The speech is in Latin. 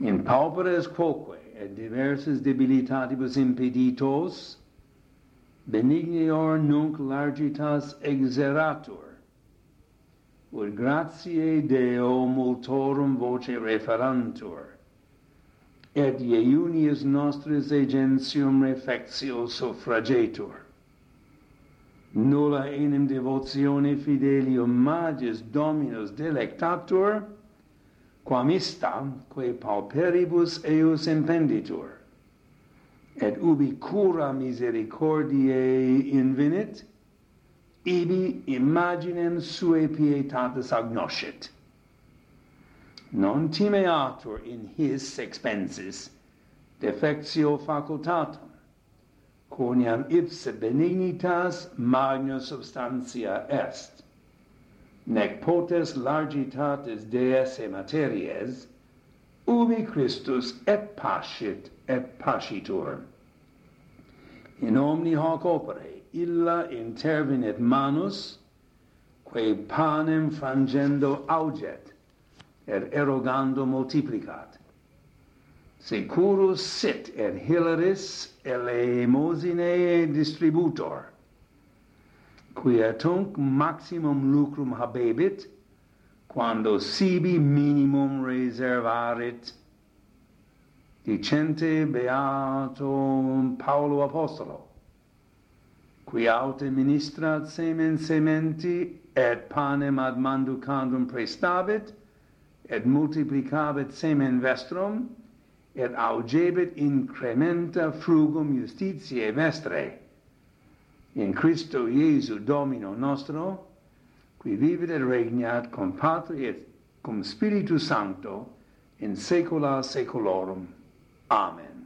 In pauperes quoque et diverses debilitatibus impeditos, benignior nunc largitas exeratur, ut gratiae Deo multorum voce referantur, et iunius nostris agentium refectio suffragetur. Nulla enim devotione fidelium magis Dominus delectatur, quam ista, quae pauperibus eius impenditur, et ubi cura misericordiae invenit, ibi imaginem suae pietatis agnoscit. Non timeatur in his expensis defectio facultatum, quoniam ipse benignitas magna substantia est, nec potes largitatis deesse materies, ubi Christus et pascitur. In omni hoc opere illa intervenit manus, quae panem frangendo auget, et erogando multiplicat. Securus sit et hilaris elemosinae distributor, quia tunc maximum lucrum habebit, quando sibi minimum reservarit. Dicente beato Paulo Apostolo, qui aute ministrat semen sementi, et panem ad manducandum prestabit, et multiplicabit semen vestrum, et augebit incrementa frugum justitiae vestre, in Christo Iesu Domino nostro, qui vivit et regnat cum Patri et cum Spiritu Sancto, in saecula saeculorum. Amen.